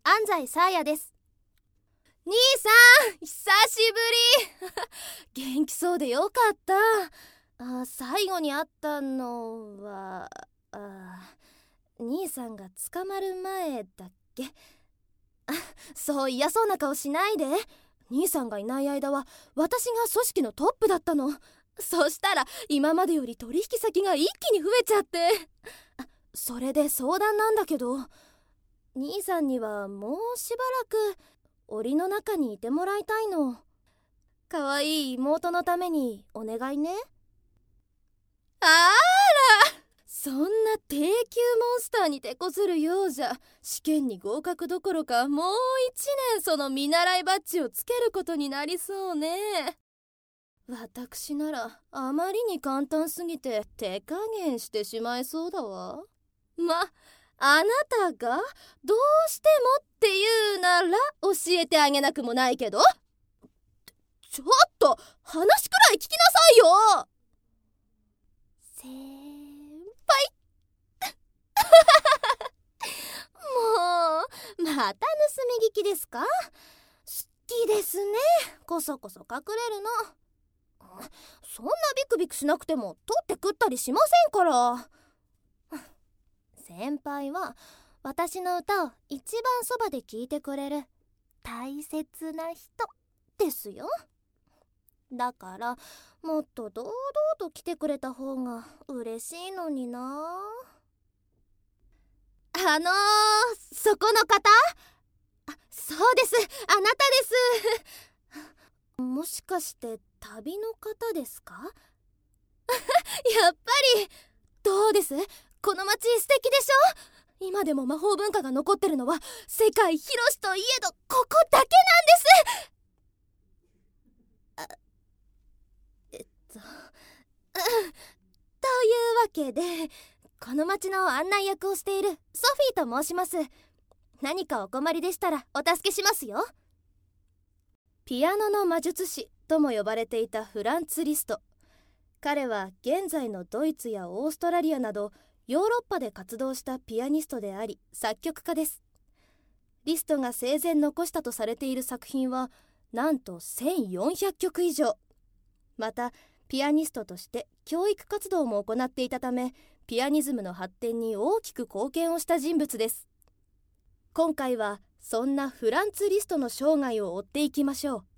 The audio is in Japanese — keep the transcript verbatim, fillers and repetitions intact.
安西沙耶です。 兄さん、久しぶり元気そうでよかった。 あ、最後に会ったのはあ兄さんが捕まる前だっけ。あ、そう嫌そうな顔しないで。兄さんがいない間は私が組織のトップだったの。そしたら今までより取引先が一気に増えちゃって。あ、それで相談なんだけど、兄さんにはもうしばらく檻の中にいてもらいたいの。かわいい妹のためにお願いね。 あら、 そんな低級モンスターに手こずるようじゃ試験に合格どころかもう一年その見習いバッジをつけることになりそうね。私ならあまりに簡単すぎて手加減してしまいそうだわ。ま、あなたがどうしてもっていうなら教えてあげなくもないけど。ちょっと話くらい聞きなさいよ。先輩もうまた盗み聞きですか。好きですね、こそこそ隠れるの。そんなビクビクしなくても取って食ったりしませんから。先輩は私の歌を一番そばで聴いてくれる大切な人ですよ。だからもっと堂々と来てくれた方が嬉しいのにな。あのー、そこの方？あ、そうです、あなたです。もしかして旅の方ですか？やっぱり。どうです？この街素敵でしょ？今でも魔法文化が残ってるのは世界広しといえどここだけなんです。あ、えっと、うん、というわけでこの街の案内役をしているソフィーと申します。何かお困りでしたらお助けしますよ。ピアノの魔術師とも呼ばれていたフランツ・リスト。彼は現在のドイツやオーストラリアなどヨーロッパで活動したピアニストであり作曲家です。リストが生前残したとされている作品はなんとせんよんひゃくきょく以上。またピアニストとして教育活動も行っていたためピアニズムの発展に大きく貢献をした人物です。今回はそんなフランツ・リストの生涯を追っていきましょう。